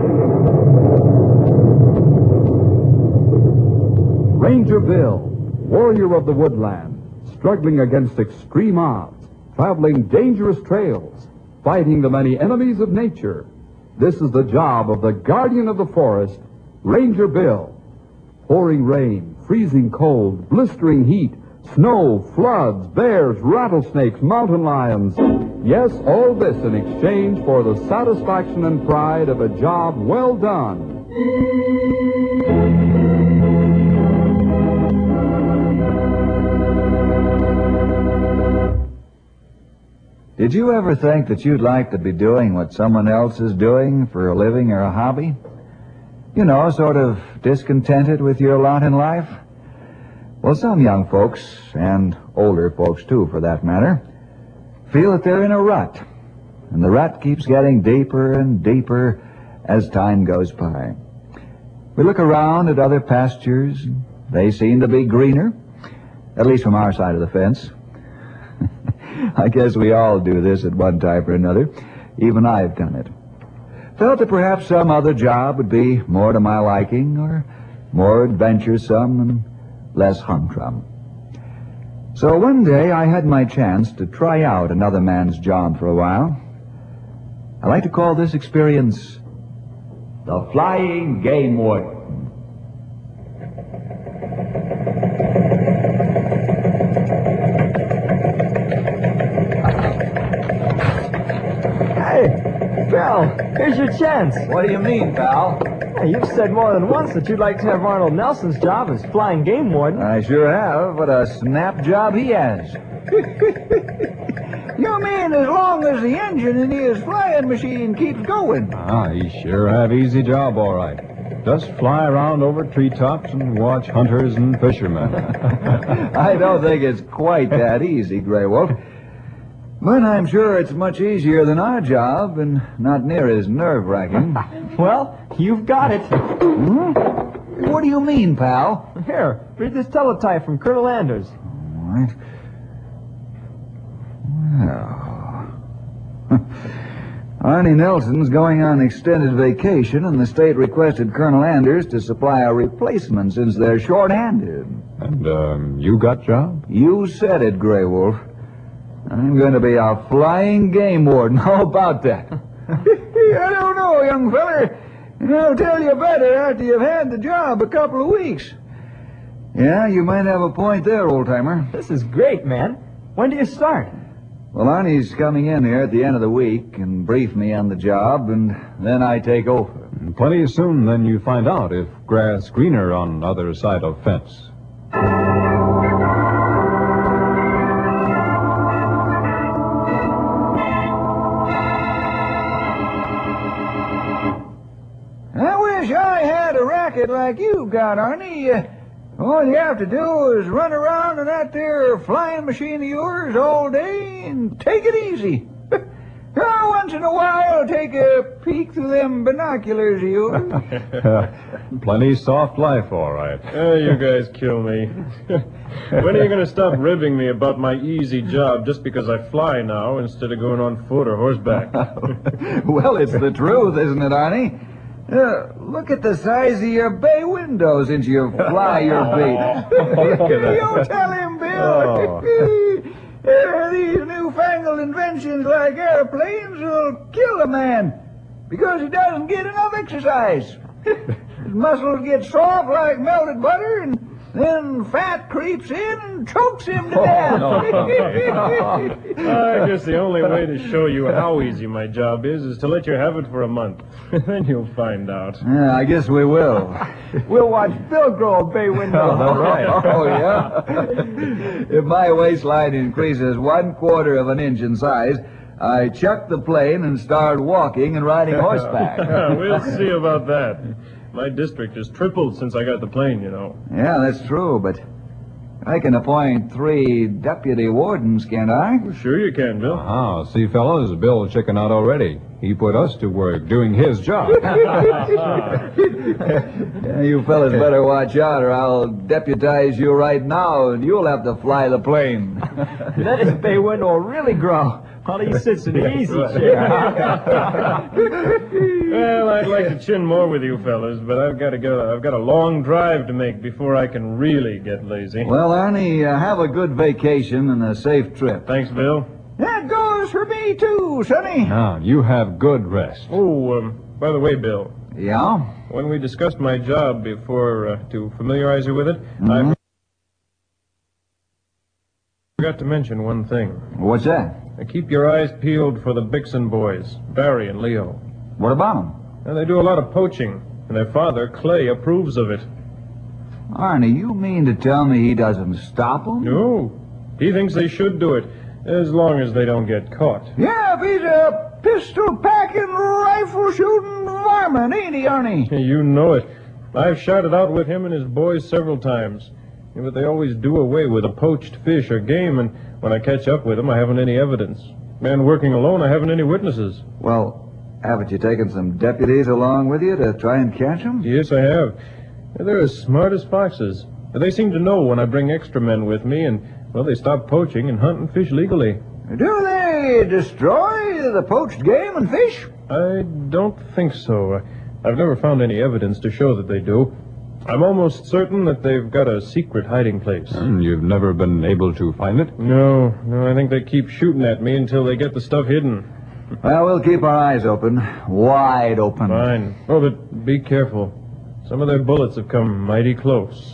Ranger Bill, warrior of the woodland, struggling against extreme odds, traveling dangerous trails, fighting the many enemies of nature. This is the job of the guardian of the forest, Ranger Bill. Pouring rain, freezing cold, blistering heat, snow, floods, bears, rattlesnakes, mountain lions. Yes, all this in exchange for the satisfaction and pride of a job well done. Did you ever think that you'd like to be doing what someone else is doing for a living or a hobby? You know, sort of discontented with your lot in life? Well, some young folks, and older folks too for that matter, feel that they're in a rut, and the rut keeps getting deeper and deeper as time goes by. We look around at other pastures, and they seem to be greener, at least from our side of the fence. I guess we all do this at one time or another. Even I've done it. Felt that perhaps some other job would be more to my liking, or more adventuresome and less humdrum. So one day I had my chance to try out another man's job for a while. I like to call this experience the Flying Game Warden. Bill, here's your chance. What do you mean, pal? Hey, you've said more than once that you'd like to have Arnold Nelson's job as flying game warden. I sure have. What a snap job he has. You mean as long as the engine in his flying machine keeps going? He sure have easy job, all right. Just fly around over treetops and watch hunters and fishermen. I don't think it's quite that easy, Grey Wolf. But I'm sure it's much easier than our job and not near as nerve-wracking. Well, you've got it. What do you mean, pal? Here, read this teletype from Colonel Anders. All right. Well, Arnie Nelson's going on extended vacation, and the state requested Colonel Anders to supply a replacement since they're short-handed. And, you got job? You said it, Grey Wolf. I'm going to be a flying game warden. How about that? I don't know, young feller. I'll tell you better after you've had the job a couple of weeks. Yeah, you might have a point there, old-timer. This is great, man. When do you start? Well, Arnie's coming in here at the end of the week and brief me on the job, and then I take over. Plenty soon, then you find out if grass greener on other side of fence. Like you got, Arnie. All you have to do is run around in that there flying machine of yours all day and take it easy. Once in a while, take a peek through them binoculars of yours. Plenty soft life, all right. You guys kill me. When are you going to stop ribbing me about my easy job just because I fly now instead of going on foot or horseback? Well, it's the truth, isn't it, Arnie? Look at the size of your bay window since you fly your beat. You tell him, Bill. These newfangled inventions like airplanes will kill a man because he doesn't get enough exercise. His muscles get soft like melted butter, and then fat creeps in and chokes him to death. I guess the only way to show you how easy my job is to let you have it for a month. Then you'll find out. Yeah, I guess we will. We'll watch Bill grow a bay window. All right. Oh, yeah? If my waistline increases 1/4 of an inch in size, I chuck the plane and start walking and riding horseback. We'll see about that. My district has tripled since I got the plane, you know. Yeah, that's true, but I can appoint 3 deputy wardens, can't I? Well, sure you can, Bill. See, fellas, Bill chickened out already. He put us to work doing his job. Yeah, you fellas better watch out, or I'll deputize you right now, and you'll have to fly the plane. Then his bay window will really grow. While he sits in the easy chair. Well, I'd like to chin more with you fellas, but I've got a long drive to make before I can really get lazy. Well, Arnie, have a good vacation and a safe trip. Thanks, Bill. That goes for me, too, Sonny. Now, you have good rest. Oh, by the way, Bill, Yeah? when we discussed my job before, to familiarize you with it, I forgot to mention one thing. What's that? Keep your eyes peeled for the Bixon boys, Barry and Leo. What about them? And they do a lot of poaching, and their father, Clay, approves of it. Arnie, you mean to tell me he doesn't stop them? No, he thinks they should do it, as long as they don't get caught. Yeah, if he's a pistol-packing, rifle-shooting varmint, ain't he, Arnie? You know it. I've shouted out with him and his boys several times. But they always do away with a poached fish or game, and when I catch up with them, I haven't any evidence. And working alone, I haven't any witnesses. Well, haven't you taken some deputies along with you to try and catch them? Yes, I have. They're as smart as foxes. They seem to know when I bring extra men with me, and, well, they stop poaching and hunt and fish legally. Do they destroy the poached game and fish? I don't think so. I've never found any evidence to show that they do. I'm almost certain that they've got a secret hiding place. And you've never been able to find it? No, I think they keep shooting at me until they get the stuff hidden. Well, we'll keep our eyes open. Wide open. Fine. Oh, but be careful. Some of their bullets have come mighty close.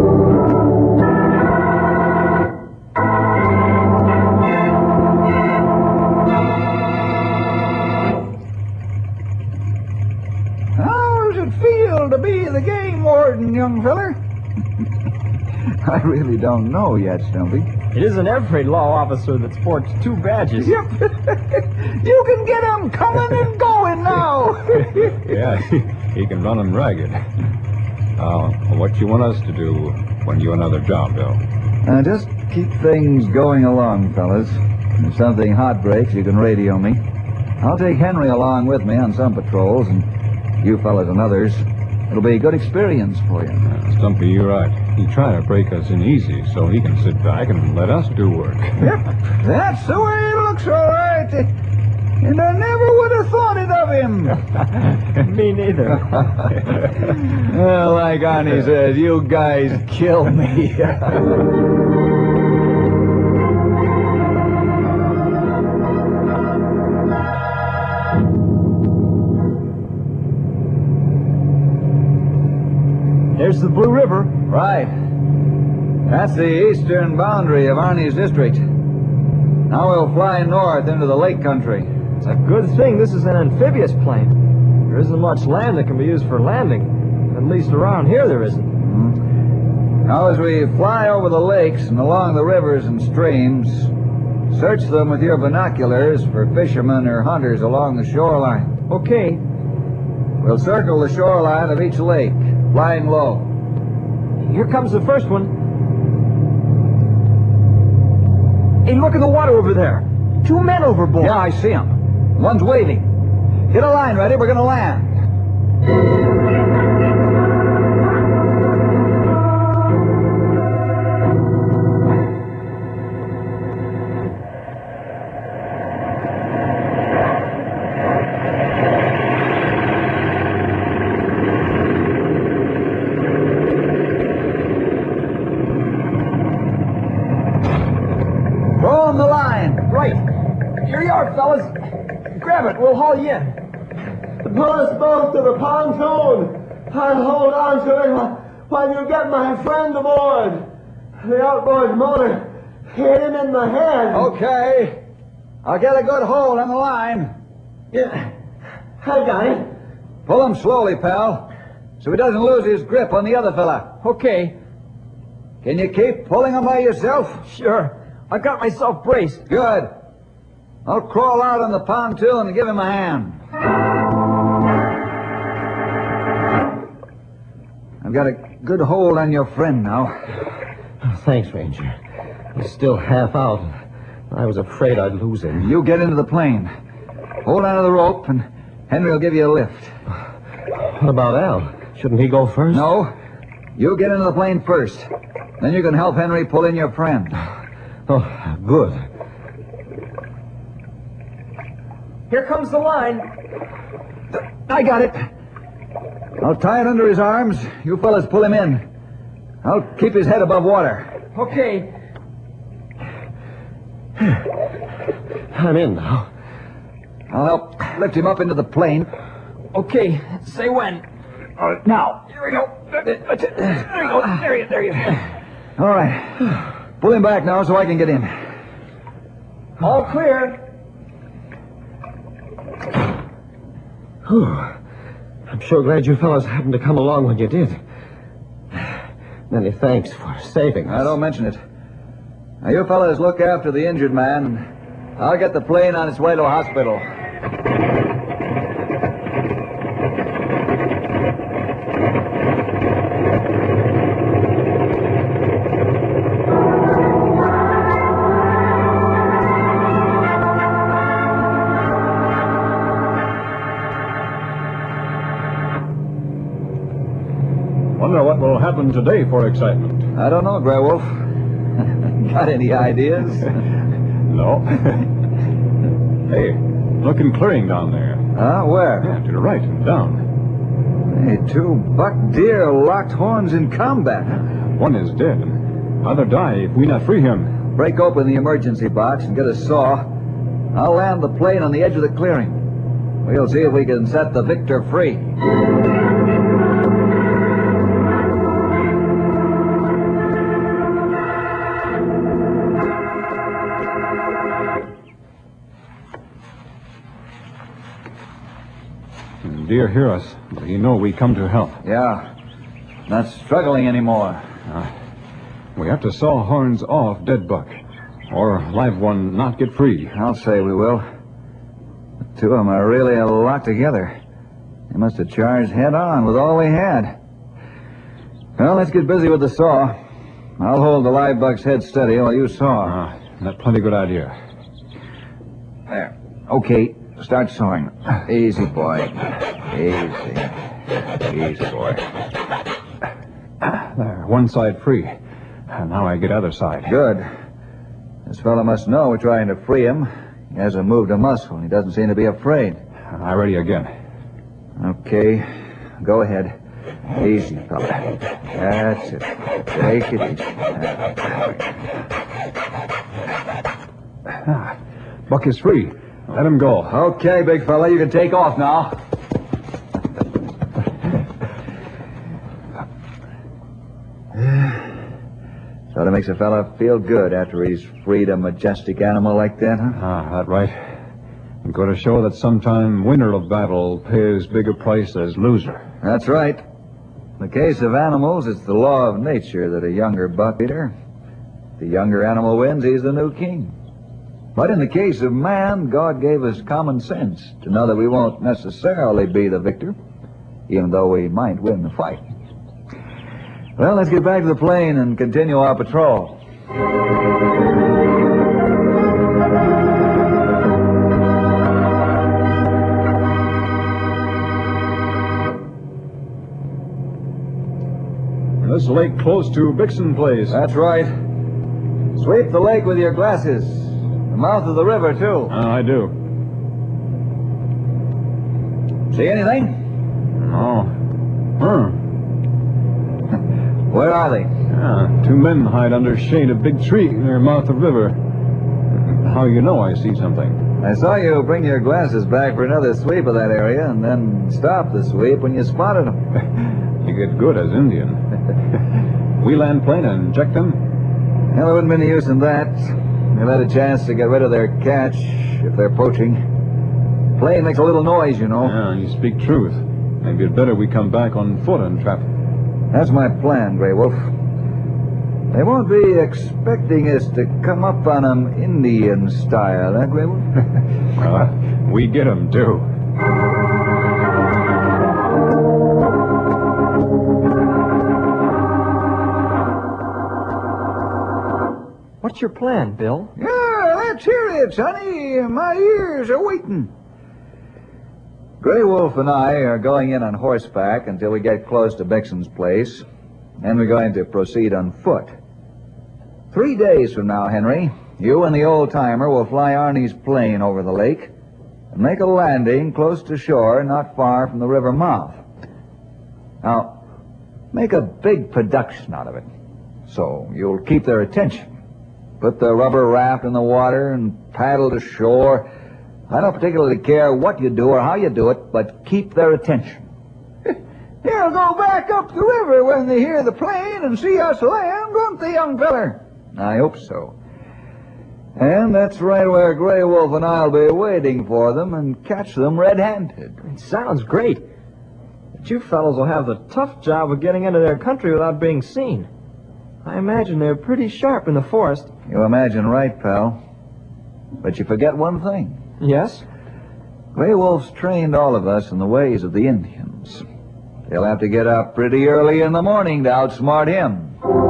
How does it feel to be the game warden, young feller? I really don't know yet, Stumpy. It isn't every law officer that sports two badges. Yep. You can get 'em coming and going now. Yeah, he can run 'em ragged. Now, what you want us to do when you another job, Bill? Just keep things going along, fellas. If something hot breaks, you can radio me. I'll take Henry along with me on some patrols, and you fellas and others. It'll be a good experience for you. Stumpy, you're right. He's trying to break us in easy so he can sit back and let us do work. Yep. That's the way it looks, all right. And I never would have thought it of him. Me neither. Well, like Arnie says, you guys kill me. There's the Blue River. Right. That's the eastern boundary of Arnie's district. Now we'll fly north into the lake country. It's a good thing this is an amphibious plane. There isn't much land that can be used for landing. At least around here there isn't. Now as we fly over the lakes and along the rivers and streams, search them with your binoculars for fishermen or hunters along the shoreline. Okay. We'll circle the shoreline of each lake, flying low. Here comes the first one. Hey, look at the water over there. 2 men overboard. Yeah, I see them. One's waving. Get a line ready, we're gonna land. Throw on the line. Right. Here you are, fellas. Grab it. We'll haul you in. Pull us both to the pontoon. I'll hold on to it while you get my friend aboard. The outboard motor hit him in the head. Okay. I'll get a good hold on the line. Yeah, I got it. Pull him slowly, pal, so he doesn't lose his grip on the other fella. Okay. Can you keep pulling him by yourself? Sure. I got myself braced. Good. I'll crawl out on the pontoon and give him a hand. I've got a good hold on your friend now. Thanks, Ranger. He's still half out. I was afraid I'd lose him. You get into the plane. Hold on to the rope, and Henry will give you a lift. What about Al? Shouldn't he go first? No. You get into the plane first. Then you can help Henry pull in your friend. Oh, good. Here comes the line. I got it. I'll tie it under his arms. You fellas pull him in. I'll keep his head above water. Okay. I'm in now. I'll help lift him up into the plane. Okay, say when. All right, now. Here we go. There you go. There you go. All right. Pull him back now so I can get in. All clear. Whew. I'm sure glad you fellows happened to come along when you did. Many thanks for saving us. Now, don't mention it. Now, you fellas look after the injured man. I'll get the plane on its way to a hospital. Wonder what will happen today for excitement. I don't know, Grey Wolf. Got any ideas? No. Hey, looking clearing down there. Where? Yeah, to the right and down. Hey, 2 buck deer locked horns in combat. One is dead. Other die if we not free him. Break open the emergency box and get a saw. I'll land the plane on the edge of the clearing. We'll see if we can set the victor free. Deer hear us, but he know we come to help. Yeah. Not struggling anymore. We have to saw horns off dead buck, or live one not get free. I'll say we will. The 2 of them are really a lot together. They must have charged head on with all they had. Well, let's get busy with the saw. I'll hold the live buck's head steady while you saw. That's plenty good idea. There. Okay, start sawing. Easy, boy. Easy. Easy, boy. There, one side free. And now I get other side. Good. This fellow must know we're trying to free him. He hasn't moved a muscle. He doesn't seem to be afraid. I ready again. Okay. Go ahead. Easy, fella. That's it. Take it easy. Buck is free. Let him go. Okay, big fella. You can take off now. Sort of makes a fella feel good after he's freed a majestic animal like that, huh? That right. And go to show that sometime winner of battle pays bigger price as loser. That's right. In the case of animals, it's the law of nature that a younger buck eater. If the younger animal wins, he's the new king. But in the case of man, God gave us common sense to know that we won't necessarily be the victor, even though we might win the fight. Well, let's get back to the plane and continue our patrol. This lake close to Bixon Place. That's right. Sweep the lake with your glasses. The mouth of the river, too. I do. See anything? No. Where are they? 2 men hide under shade of big tree near mouth of river. How you know I see something? I saw you bring your glasses back for another sweep of that area and then stop the sweep when you spotted them. You get good as Indian. We land plane and check them? Well, there wouldn't be any use in that. They'll have a chance to get rid of their catch if they're poaching. Plane makes a little noise, you know. Yeah, you speak truth. Maybe it's better we come back on foot and trap. That's my plan, Grey Wolf. They won't be expecting us to come up on them Indian style, huh, Grey Wolf? We get 'em, too. What's your plan, Bill? Yeah, let's hear it, sonny. My ears are waiting. Grey Wolf and I are going in on horseback until we get close to Bixon's place. Then we're going to proceed on foot. 3 days from now, Henry, you and the old-timer will fly Arnie's plane over the lake. and make a landing close to shore not far from the river mouth. Now, make a big production out of it, so you'll keep their attention. Put the rubber raft in the water and paddle to shore. I don't particularly care what you do or how you do it, but keep their attention. They'll go back up the river when they hear the plane and see us land, won't they, young feller? I hope so. And that's right where Grey Wolf and I'll be waiting for them and catch them red-handed. It sounds great. But you fellows will have the tough job of getting into their country without being seen. I imagine they're pretty sharp in the forest. You imagine right, pal. But you forget one thing. Yes? Grey Wolf's trained all of us in the ways of the Indians. They'll have to get up pretty early in the morning to outsmart him.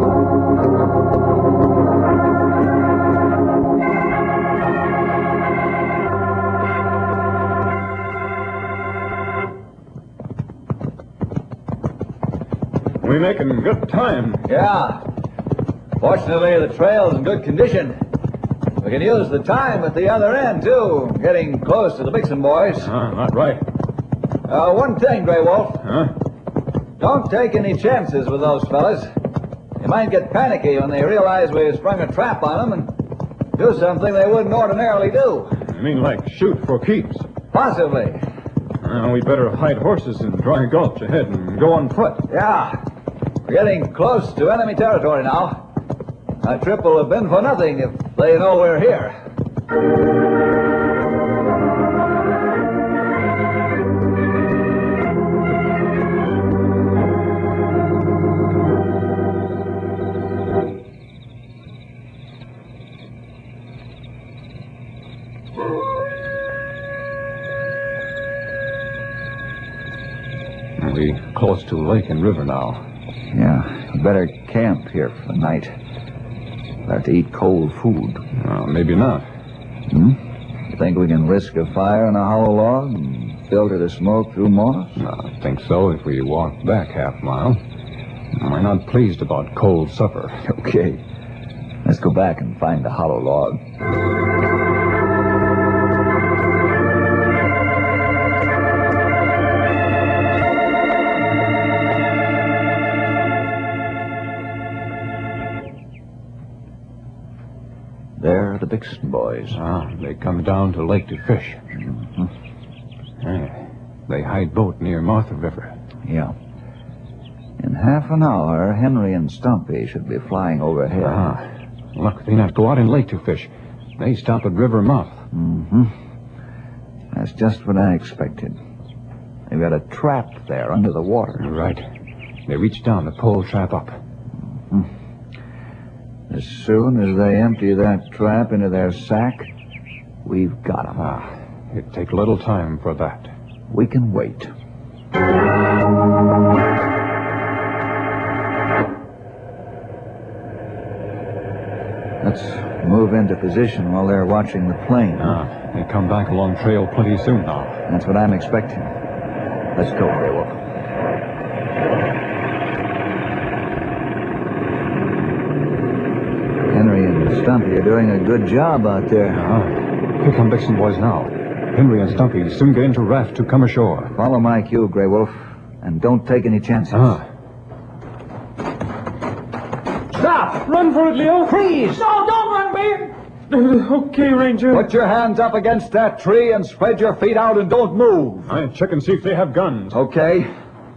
We making good time. Yeah. Fortunately, the trail's in good condition. We can use the time at the other end, too, getting close to the Bixen boys. Not right. One thing, Grey Wolf. Huh? Don't take any chances with those fellas. They might get panicky when they realize we sprung a trap on them and do something they wouldn't ordinarily do. You mean like shoot for keeps? Possibly. We better hide horses in Dry Gulch ahead and go on foot. Yeah. We're getting close to enemy territory now. Our trip will have been for nothing if they know we're here. We're close to lake and river now. Yeah, we better camp here for the night. We'll have to eat cold food. Maybe not. You think we can risk a fire in a hollow log and filter the smoke through moss? I think so if we walk back half mile. We're not pleased about cold supper. Okay. Let's go back and find the hollow log. There are the Bixen boys. They come down to lake to fish. They hide boat near Martha River. Yeah. In half an hour, Henry and Stumpy should be flying overhead. Look, they not go out in lake to fish. They stop at river mouth. That's just what I expected. They've got a trap there under the water. Right. They reach down to pull the trap up. As soon as they empty that trap into their sack, we've got them. It'd take little time for that. We can wait. Let's move into position while they're watching the plane. They come back along trail plenty soon now. That's what I'm expecting. Let's go, Grey Wolf. Henry and Stumpy are doing a good job out there. Here come Bixen boys now. Henry and Stumpy soon get into raft to come ashore. Follow my cue, Grey Wolf, and don't take any chances. Stop! Run for it, Leo! Please! No, don't run, man! Okay, Ranger. Put your hands up against that tree and spread your feet out and don't move. I'll check and see if they have guns. Okay.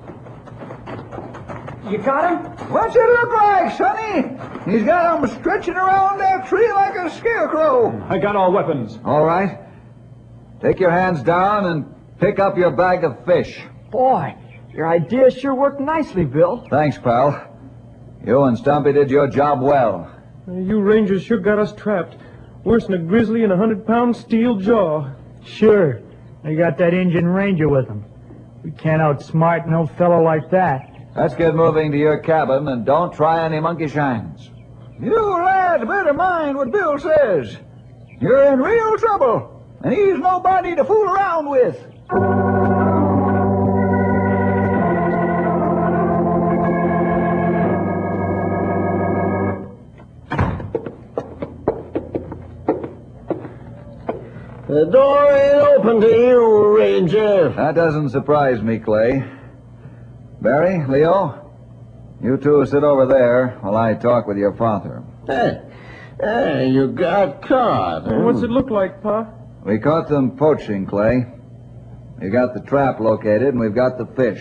You got him? What's it look like, Sonny? He's got him stretching around that tree like a scarecrow. I got all weapons. All right. Take your hands down and pick up your bag of fish. Boy, your idea sure worked nicely, Bill. Thanks, pal. You and Stumpy did your job well. You Rangers sure got us trapped. Worse than a grizzly and 100-pound steel jaw. Sure. They got that Indian Ranger with them. We can't outsmart no fellow like that. Let's get moving to your cabin and don't try any monkey shines. You lads better mind what Bill says. You're in real trouble, and he's nobody to fool around with. The door ain't open to you, Ranger. That doesn't surprise me, Clay. Barry, Leo, you two sit over there while I talk with your father. Hey, you got caught. Huh? What's it look like, Pa? We caught them poaching, Clay. We got the trap located, and we've got the fish.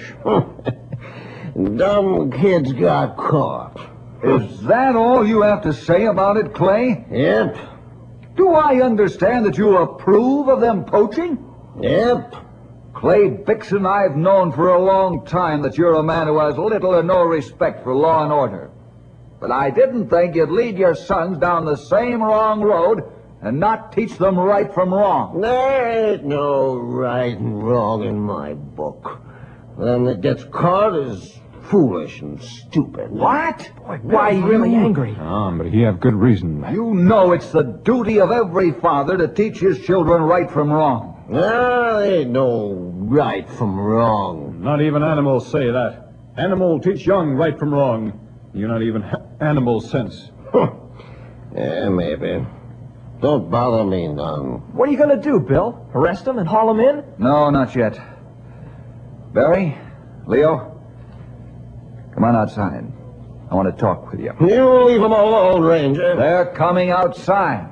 Dumb kids got caught. Is that all you have to say about it, Clay? Yep. Do I understand that you approve of them poaching? Yep. Clay Bixon, I've known for a long time that you're a man who has little or no respect for law and order. But I didn't think you'd lead your sons down the same wrong road and not teach them right from wrong. There ain't no right and wrong in my book. Them that gets caught is foolish and stupid. What? Why are you really angry? But he have good reason. You know it's the duty of every father to teach his children right from wrong. There ain't no right from wrong. Not even animals say that. Animal teach young right from wrong. You not even animal sense. Yeah, maybe. Don't bother me none. What are you going to do, Bill? Arrest him and haul him in? No, not yet. Barry, Leo, come on outside. I want to talk with you. You leave them alone, Ranger. They're coming outside.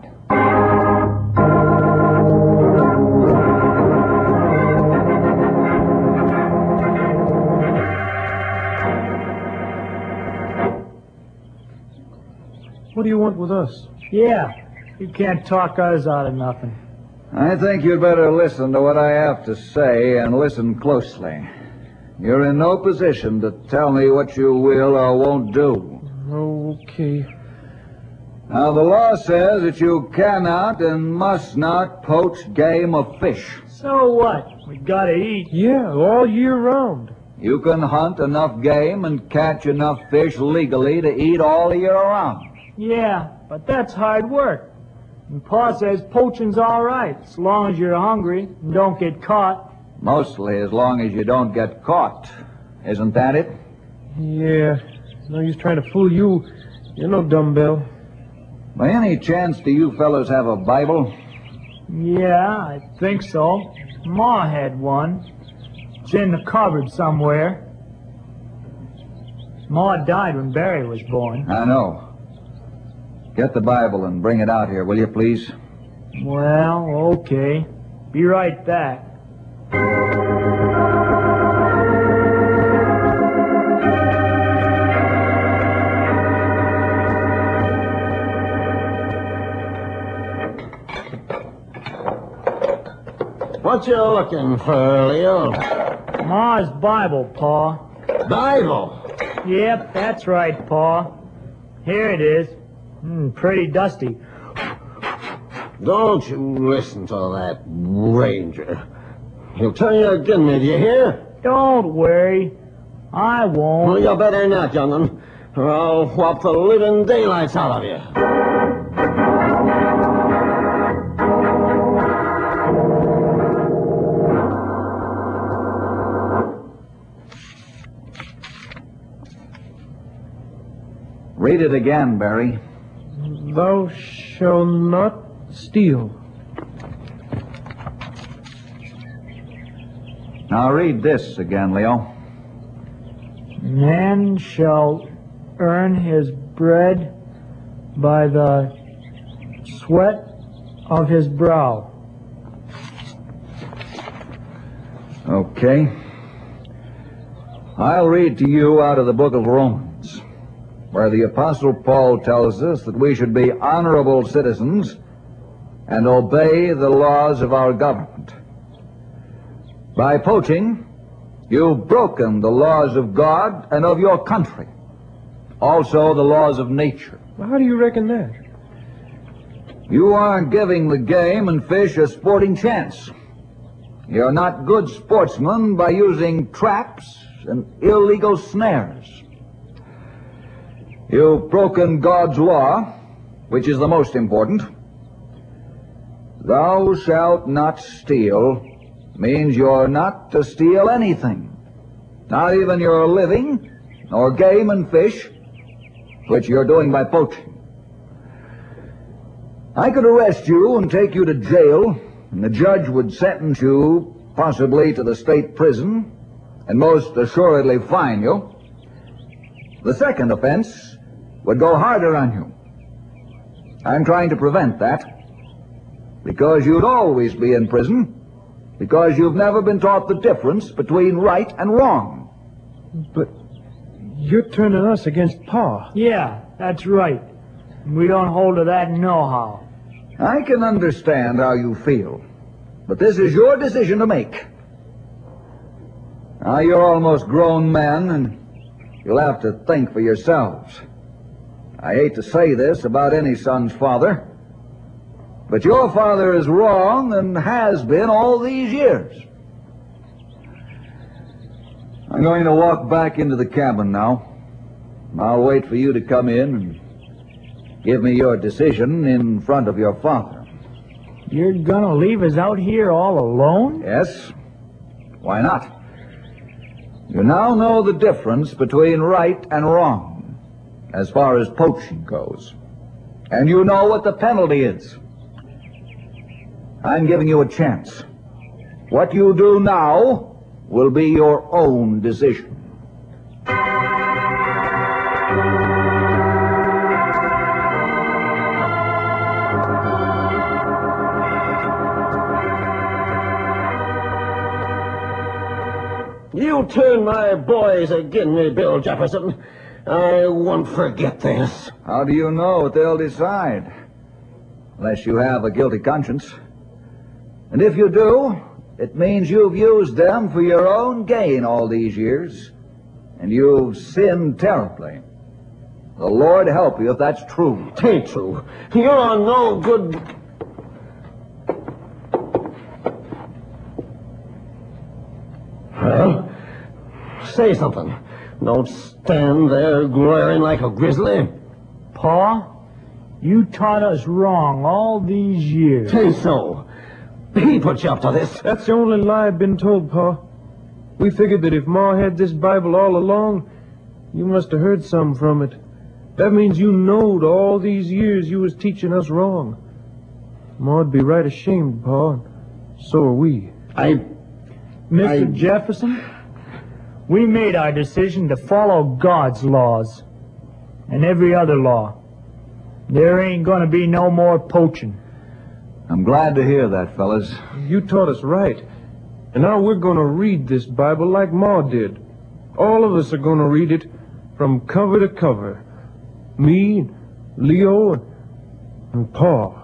What do you want with us? Yeah, you can't talk us out of nothing. I think you'd better listen to what I have to say and listen closely. You're in no position to tell me what you will or won't do. Okay. Now, the law says that you cannot and must not poach game or fish. So what? We gotta eat. Yeah, all year round. You can hunt enough game and catch enough fish legally to eat all year round. Yeah, but that's hard work. And Pa says poaching's all right, as long as you're hungry and don't get caught. Mostly as long as you don't get caught. Isn't that it? Yeah. No use trying to fool you. You're no dumbbell. By any chance do you fellows have a Bible? Yeah, I think so. Ma had one. It's in the cupboard somewhere. Ma died when Barry was born. I know. Get the Bible and bring it out here, will you, please? Well, okay. Be right back. What you looking for, Leo? Ma's Bible, Pa. Bible. Yep, that's right, Pa. Here it is. Pretty dusty. Don't you listen to that Ranger. He'll turn you again me, do you hear? Don't worry. I won't. Well, you better not, young'un, or I'll whop the living daylights out of you. Read it again, Barry. Thou shalt not steal. Now read this again, Leo. Man shall earn his bread by the sweat of his brow. Okay. I'll read to you out of the book of Romans, where the Apostle Paul tells us that we should be honorable citizens and obey the laws of our government. By poaching, you've broken the laws of God and of your country, also the laws of nature. Well, how do you reckon that? You aren't giving the game and fish a sporting chance. You're not good sportsmen by using traps and illegal snares. You've broken God's law, which is the most important. Thou shalt not steal means you're not to steal anything, not even your living, nor game and fish, which you're doing by poaching. I could arrest you and take you to jail and the judge would sentence you possibly to the state prison and most assuredly fine you. The second offense would go harder on you. I'm trying to prevent that, because you'd always be in prison, because you've never been taught the difference between right and wrong. But you're turning us against Pa. Yeah, that's right. We don't hold to that nohow. I can understand how you feel, but this is your decision to make. Now, you're almost grown men, and you'll have to think for yourselves. I hate to say this about any son's father, but your father is wrong and has been all these years. I'm going to walk back into the cabin now. I'll wait for you to come in and give me your decision in front of your father. You're gonna leave us out here all alone? Yes. Why not? You now know the difference between right and wrong as far as poaching goes. And you know what the penalty is. I'm giving you a chance. What you do now will be your own decision. You turn my boys agin me, Bill Jefferson. I won't forget this. How do you know what they'll decide? Unless you have a guilty conscience. And if you do, it means you've used them for your own gain all these years. And you've sinned terribly. The Lord help you if that's true. Tain't true. You're no good... Well, say something. Don't stand there glaring like a grizzly. Pa, you taught us wrong all these years. Tain't so. He put you up to this. That's the only lie I've been told, Pa. We figured that if Ma had this Bible all along, you must have heard some from it. That means you knowed all these years you was teaching us wrong. Ma'd be right ashamed, Pa, and so are we. Mr. Jefferson, we made our decision to follow God's laws and every other law. There ain't gonna be no more poaching. I'm glad to hear that, fellas. You taught us right. And now we're going to read this Bible like Ma did. All of us are going to read it from cover to cover. Me, Leo, and Pa.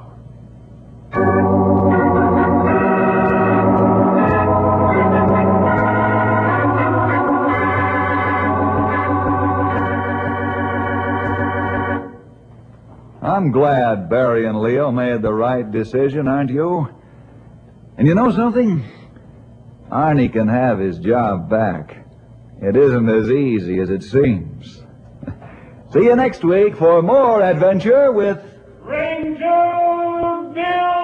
I'm glad Barry and Leo made the right decision, aren't you? And you know something? Arnie can have his job back. It isn't as easy as it seems. See you next week for more adventure with Ranger Bill!